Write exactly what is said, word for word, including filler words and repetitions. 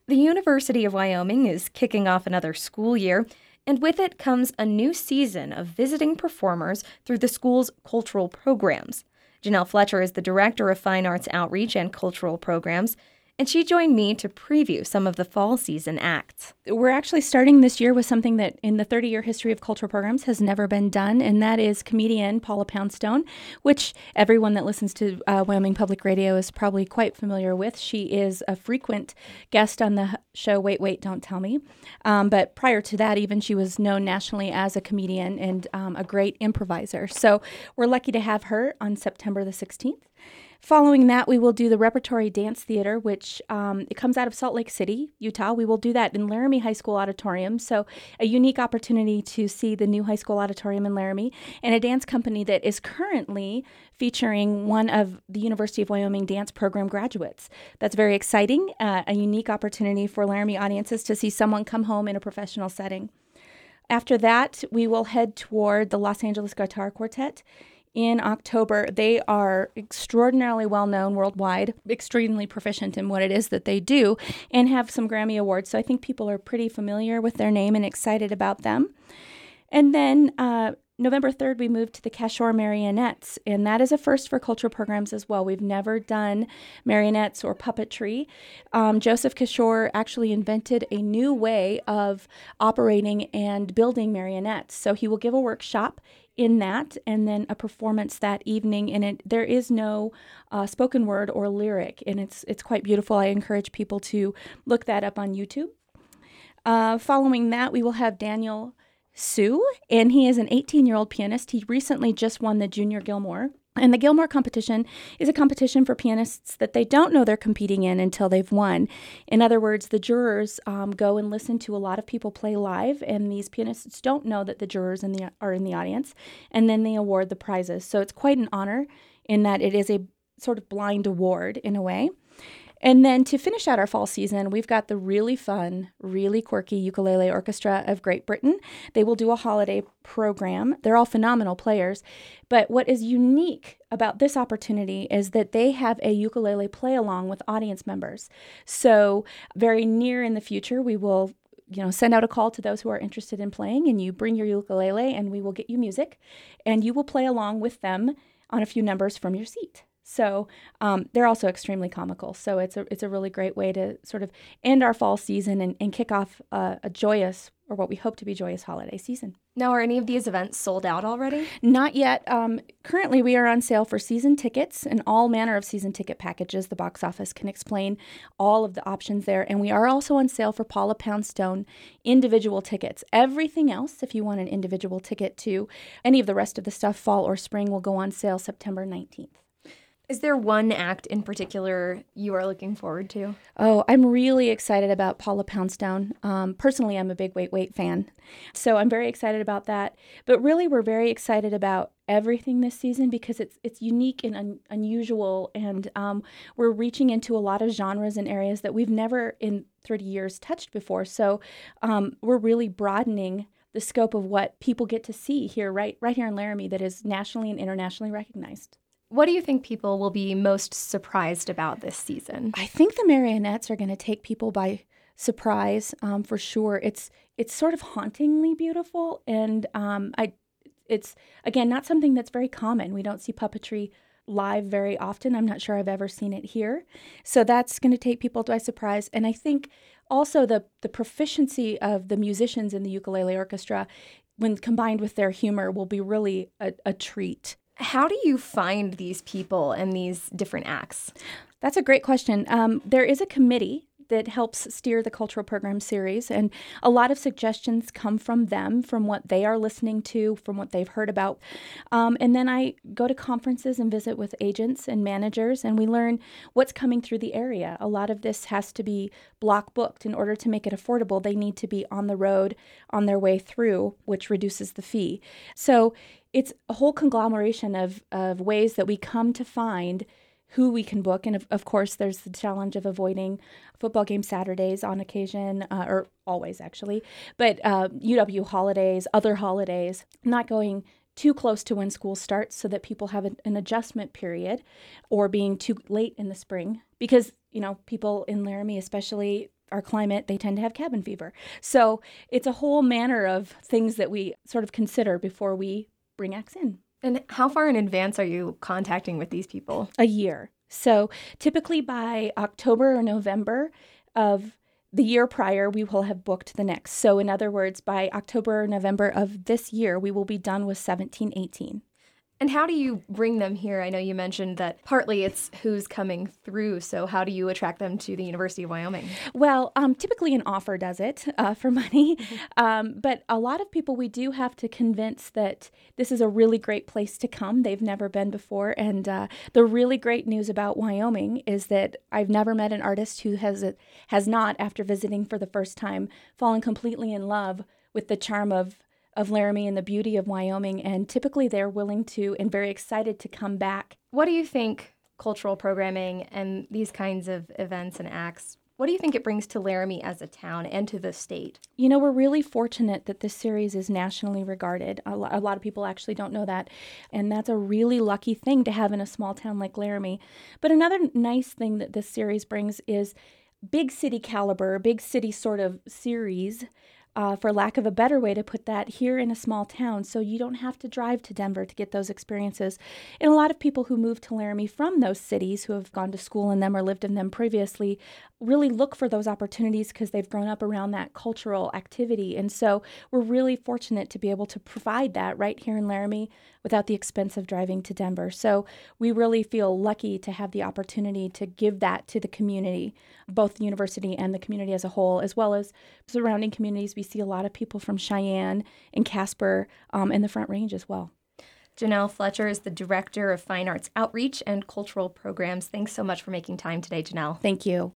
The University of Wyoming is kicking off another school year, and with it comes a new season of visiting performers through the school's cultural programs. Janelle Fletcher is the Director of Fine Arts Outreach and Cultural Programs, and she joined me to preview some of the fall season acts. We're actually starting this year with something that in the thirty-year history of cultural programs has never been done, and that is comedian Paula Poundstone, which everyone that listens to uh, Wyoming Public Radio is probably quite familiar with. She is a frequent guest on the show Wait, Wait, Don't Tell Me. Um, but prior to that, even she was known nationally as a comedian and um, a great improviser. So we're lucky to have her on September the sixteenth. Following that, we will do the Repertory Dance Theater, which um, it comes out of Salt Lake City, Utah. We will do that in Laramie High School Auditorium. So a unique opportunity to see the new high school auditorium in Laramie and a dance company that is currently featuring one of the University of Wyoming dance program graduates. That's very exciting, uh, a unique opportunity for Laramie audiences to see someone come home in a professional setting. After that, we will head toward the Los Angeles Guitar Quartet. In October, they are extraordinarily well-known worldwide, extremely proficient in what it is that they do, and have some Grammy Awards. So I think people are pretty familiar with their name and excited about them. And then uh, November third, we moved to the Cashore Marionettes, and that is a first for cultural programs as well. We've never done marionettes or puppetry. Um, Joseph Cashore actually invented a new way of operating and building marionettes. So he will give a workshop in that, and then a performance that evening. And it there is no uh, spoken word or lyric, and it's it's quite beautiful. I encourage people to look that up on YouTube. Uh, following that, we will have Daniel Sue, and he is an eighteen-year-old pianist. He recently just won the Junior Gilmore. And the Gilmore competition is a competition for pianists that they don't know they're competing in until they've won. In other words, the jurors um, go and listen to a lot of people play live, and these pianists don't know that the jurors in the, are in the audience, and then they award the prizes. So it's quite an honor in that it is a sort of blind award in a way. And then to finish out our fall season, we've got the really fun, really quirky Ukulele Orchestra of Great Britain. They will do a holiday program. They're all phenomenal players. But what is unique about this opportunity is that they have a ukulele play-along with audience members. So very near in the future, we will you know, send out a call to those who are interested in playing, and you bring your ukulele, and we will get you music, and you will play along with them on a few numbers from your seat. So um, they're also extremely comical. So it's a it's a really great way to sort of end our fall season and, and kick off a, a joyous, or what we hope to be joyous, holiday season. Now, are any of these events sold out already? Not yet. Um, currently, we are on sale for season tickets and all manner of season ticket packages. The box office can explain all of the options there. And we are also on sale for Paula Poundstone individual tickets. Everything else, if you want an individual ticket to any of the rest of the stuff, fall or spring, will go on sale September nineteenth. Is there one act in particular you are looking forward to? Oh, I'm really excited about Paula Poundstone. Um, personally, I'm a big Wait, Wait fan. So I'm very excited about that. But really, we're very excited about everything this season because it's it's unique and un- unusual. And um, we're reaching into a lot of genres and areas that we've never in thirty years touched before. So um, we're really broadening the scope of what people get to see here, right, right here in Laramie, that is nationally and internationally recognized. What do you think people will be most surprised about this season? I think the marionettes are going to take people by surprise, um, for sure. It's it's sort of hauntingly beautiful, and um, I, it's, again, not something that's very common. We don't see puppetry live very often. I'm not sure I've ever seen it here. So that's going to take people by surprise. And I think also the the proficiency of the musicians in the ukulele orchestra, when combined with their humor, will be really a, a treat. How do you find these people and these different acts? That's a great question. Um, there is a committee that helps steer the cultural program series, and a lot of suggestions come from them, from what they are listening to, from what they've heard about. Um, and then I go to conferences and visit with agents and managers, and we learn what's coming through the area. A lot of this has to be block booked. In order to make it affordable, they need to be on the road on their way through, which reduces the fee. So it's a whole conglomeration of, of ways that we come to find who we can book. And of, of course, there's the challenge of avoiding football game Saturdays on occasion, uh, or always actually, but uh, U W holidays, other holidays, not going too close to when school starts so that people have an, an adjustment period, or being too late in the spring. Because, you know, people in Laramie especially, our climate, they tend to have cabin fever. So it's a whole manner of things that we sort of consider before we bring acts in. And how far in advance are you contacting with these people? A year. So typically by October or November of the year prior, we will have booked the next. So in other words, by October or November of this year, we will be done with seventeen eighteen. And how do you bring them here? I know you mentioned that partly it's who's coming through. So how do you attract them to the University of Wyoming? Well, um, typically an offer does it uh, for money. Um, but a lot of people, we do have to convince that this is a really great place to come. They've never been before. And uh, the really great news about Wyoming is that I've never met an artist who has, has not, after visiting for the first time, fallen completely in love with the charm of of Laramie and the beauty of Wyoming, and typically they're willing to and very excited to come back. What do you think cultural programming and these kinds of events and acts, what do you think it brings to Laramie as a town and to the state? You know, we're really fortunate that this series is nationally regarded. A, lo- a lot of people actually don't know that, and that's a really lucky thing to have in a small town like Laramie. But another nice thing that this series brings is big city caliber, big city sort of series, Uh, for lack of a better way to put that, here in a small town, so you don't have to drive to Denver to get those experiences. And a lot of people who move to Laramie from those cities, who have gone to school in them or lived in them previously, really look for those opportunities because they've grown up around that cultural activity. And so we're really fortunate to be able to provide that right here in Laramie without the expense of driving to Denver. So we really feel lucky to have the opportunity to give that to the community, both the university and the community as a whole, as well as surrounding communities. We see a lot of people from Cheyenne and Casper um, and the Front Range as well. Janelle Fletcher is the Director of Fine Arts Outreach and Cultural Programs. Thanks so much for making time today, Janelle. Thank you.